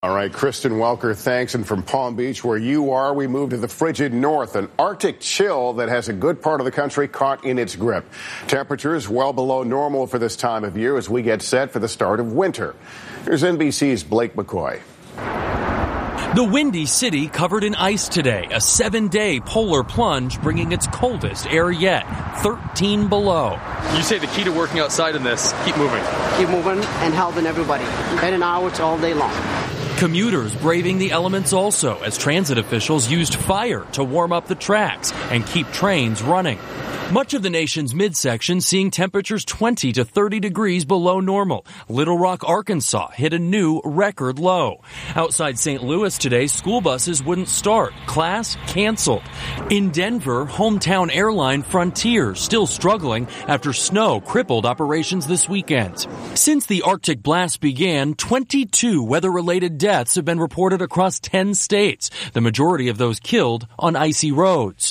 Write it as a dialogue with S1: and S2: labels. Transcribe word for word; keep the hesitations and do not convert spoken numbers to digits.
S1: All right, Kristen Welker, thanks. And from Palm Beach, where you are, we move to the frigid north, an Arctic chill that has a good part of the country caught in its grip. Temperatures well below normal for this time of year as we get set for the start of winter. Here's N B C's Blake McCoy.
S2: The Windy City covered in ice today, a seven-day polar plunge bringing its coldest air yet, thirteen below.
S3: You say the key to working outside in this, keep moving.
S4: Keep moving and helping everybody. In and out all day long.
S2: Commuters braving the elements also as transit officials used fire to warm up the tracks and keep trains running. Much of the nation's midsection seeing temperatures twenty to thirty degrees below normal. Little Rock, Arkansas hit a new record low. Outside Saint Louis today, school buses wouldn't start. Class canceled. In Denver, hometown airline Frontier still struggling after snow crippled operations this weekend. Since the Arctic blast began, twenty-two weather-related deaths have been reported across ten states, the majority of those killed on icy roads.